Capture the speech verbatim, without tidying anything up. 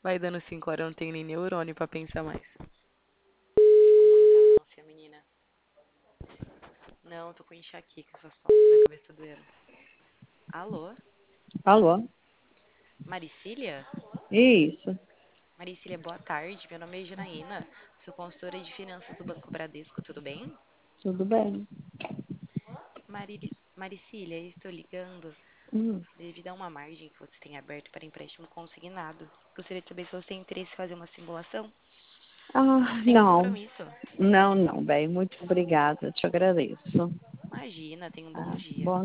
Vai dando cinco horas, eu não tenho nem neurônio pra pensar mais. Como que tá, nossa, menina? Não, tô com enxaqueca, essas pontas da cabeça tá doendo. Alô? Alô? Maricília? Isso, Maricília, boa tarde. Meu nome é Janaína. Sou consultora de finanças do Banco Bradesco, tudo bem? tudo bem. Marili... Maricília, estou ligando Hum. devido a uma margem que você tem aberto para empréstimo consignado. Gostaria de saber se você tem interesse em fazer uma simulação Ah, sem não. compromisso. Não, não, bem. Muito obrigada. Te agradeço. Imagina, tenha um bom Ah, dia. bom